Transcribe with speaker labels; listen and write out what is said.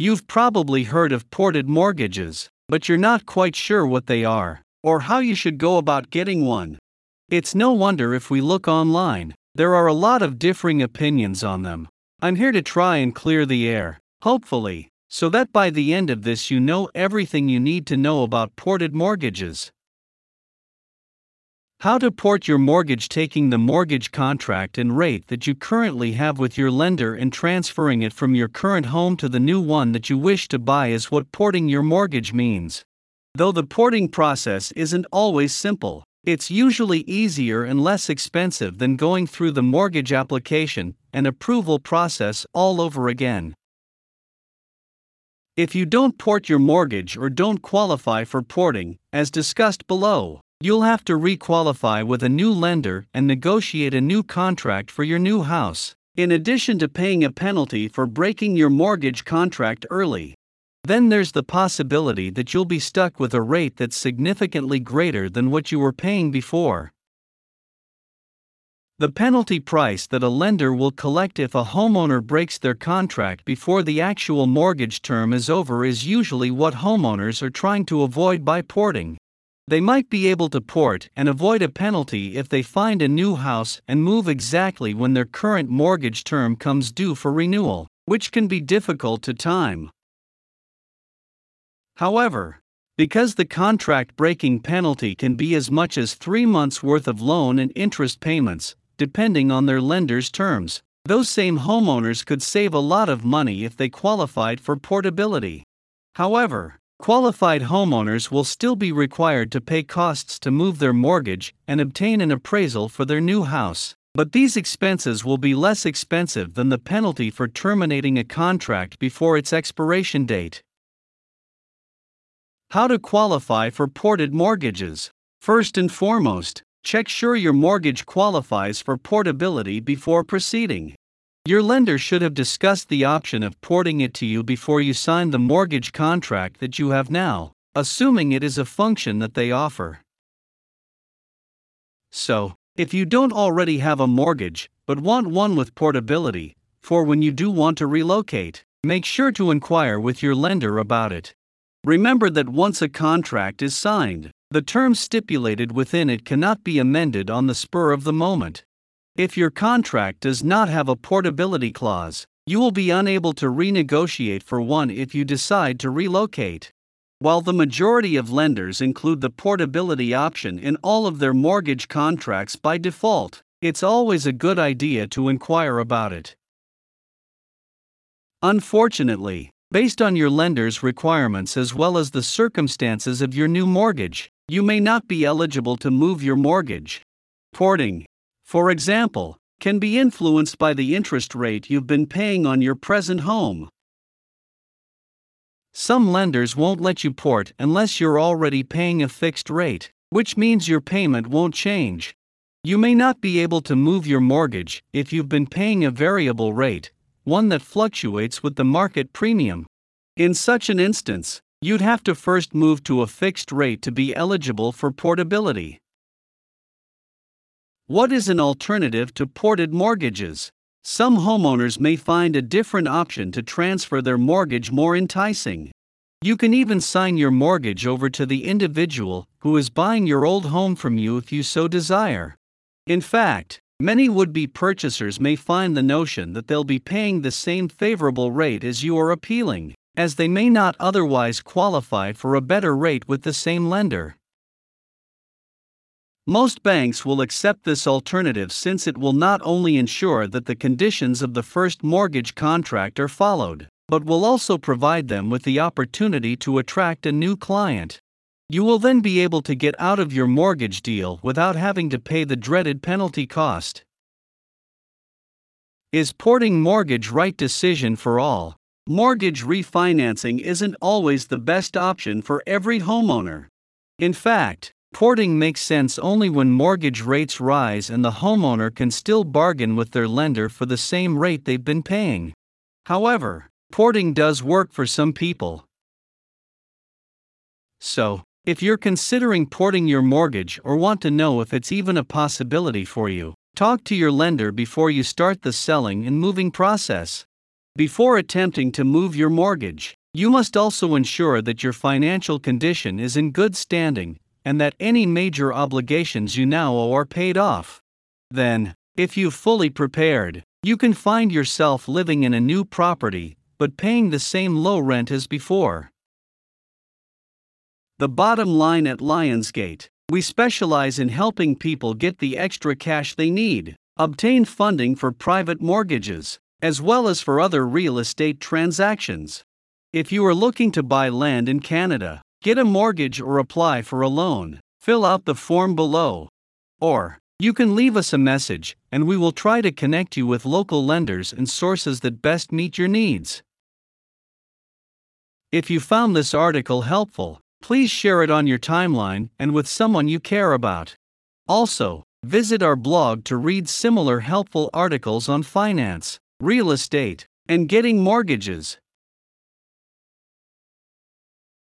Speaker 1: You've probably heard of ported mortgages, but you're not quite sure what they are, or how you should go about getting one. It's no wonder if we look online, there are a lot of differing opinions on them. I'm here to try and clear the air, hopefully, so that by the end of this you know everything you need to know about ported mortgages. How to port your mortgage: taking the mortgage contract and rate that you currently have with your lender and transferring it from your current home to the new one that you wish to buy is what porting your mortgage means. Though the porting process isn't always simple, it's usually easier and less expensive than going through the mortgage application and approval process all over again. If you don't port your mortgage or don't qualify for porting, as discussed below, you'll have to re-qualify with a new lender and negotiate a new contract for your new house, in addition to paying a penalty for breaking your mortgage contract early. Then there's the possibility that you'll be stuck with a rate that's significantly greater than what you were paying before. The penalty price that a lender will collect if a homeowner breaks their contract before the actual mortgage term is over is usually what homeowners are trying to avoid by porting. They might be able to port and avoid a penalty if they find a new house and move exactly when their current mortgage term comes due for renewal, which can be difficult to time. However, because the contract breaking penalty can be as much as 3 months' worth of loan and interest payments, depending on their lender's terms, those same homeowners could save a lot of money if they qualified for portability. However, qualified homeowners will still be required to pay costs to move their mortgage and obtain an appraisal for their new house, but these expenses will be less expensive than the penalty for terminating a contract before its expiration date. How to qualify for ported mortgages. First and foremost, check sure your mortgage qualifies for portability before proceeding. Your lender should have discussed the option of porting it to you before you sign the mortgage contract that you have now, assuming it is a function that they offer. So, if you don't already have a mortgage, but want one with portability, for when you do want to relocate, make sure to inquire with your lender about it. Remember that once a contract is signed, the terms stipulated within it cannot be amended on the spur of the moment. If your contract does not have a portability clause, you will be unable to renegotiate for one if you decide to relocate. While the majority of lenders include the portability option in all of their mortgage contracts by default, it's always a good idea to inquire about it. Unfortunately, based on your lender's requirements as well as the circumstances of your new mortgage, you may not be eligible to move your mortgage. Porting, for example, can be influenced by the interest rate you've been paying on your present home. Some lenders won't let you port unless you're already paying a fixed rate, which means your payment won't change. You may not be able to move your mortgage if you've been paying a variable rate, one that fluctuates with the market premium. In such an instance, you'd have to first move to a fixed rate to be eligible for portability. What is an alternative to ported mortgages? Some homeowners may find a different option to transfer their mortgage more enticing. You can even sign your mortgage over to the individual who is buying your old home from you if you so desire. In fact, many would-be purchasers may find the notion that they'll be paying the same favorable rate as you are appealing, as they may not otherwise qualify for a better rate with the same lender. Most banks will accept this alternative since it will not only ensure that the conditions of the first mortgage contract are followed, but will also provide them with the opportunity to attract a new client. You will then be able to get out of your mortgage deal without having to pay the dreaded penalty cost. Is porting mortgage right decision for all? Mortgage refinancing isn't always the best option for every homeowner. In fact, porting makes sense only when mortgage rates rise and the homeowner can still bargain with their lender for the same rate they've been paying. However, porting does work for some people. So, if you're considering porting your mortgage or want to know if it's even a possibility for you, talk to your lender before you start the selling and moving process. Before attempting to move your mortgage, you must also ensure that your financial condition is in good standing and that any major obligations you now owe are paid off. Then, if you've fully prepared, you can find yourself living in a new property but paying the same low rent as before. The bottom line at Lionsgate: we specialize in helping people get the extra cash they need, obtain funding for private mortgages, as well as for other real estate transactions. If you are looking to buy land in Canada, get a mortgage or apply for a loan, fill out the form below. Or, you can leave us a message, and we will try to connect you with local lenders and sources that best meet your needs. If you found this article helpful, please share it on your timeline and with someone you care about. Also, visit our blog to read similar helpful articles on finance, real estate, and getting mortgages.